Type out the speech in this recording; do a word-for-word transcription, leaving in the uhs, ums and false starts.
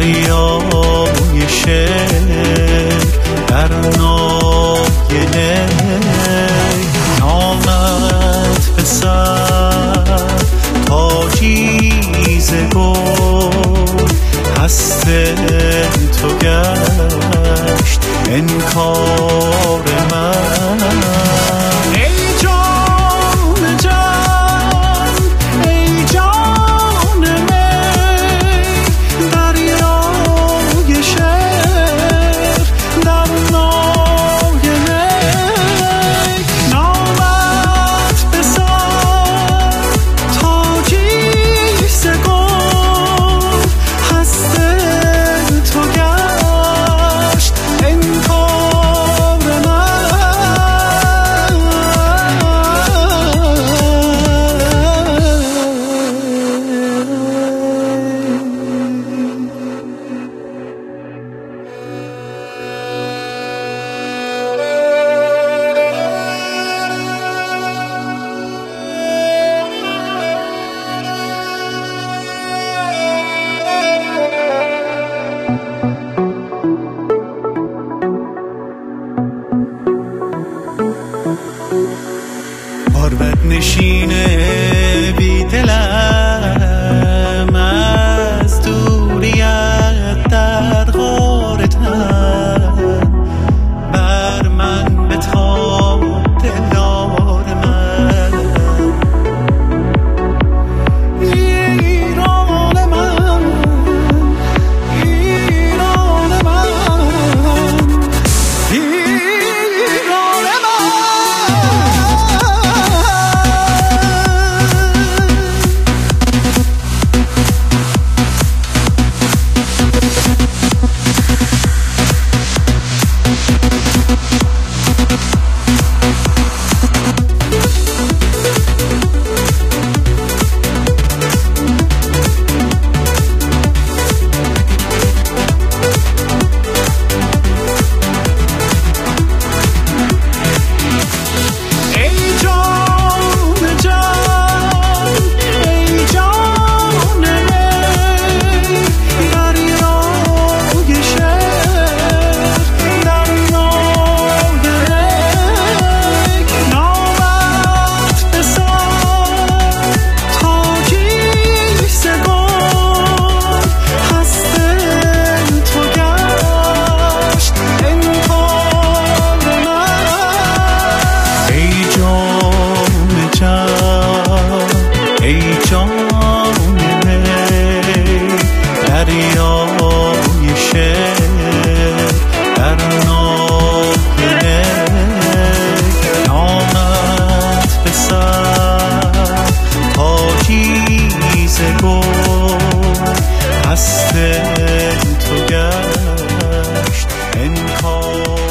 دریای شعر در نایله نامد به سر تاجی ز گل هست تو گشت انکار من. ای جان جان ای جان می دریای شعر در نایله نامت به سر تاجی ز گل هست تو گشت انکار غربت نشینه بی دلم از دوریت در غار تن بر من بتاب دلدار من. ایران من ایران من ایران من. ای جان می دریای شعر در نایله نامت به سر تاجی ز گل هست تو گشت انکار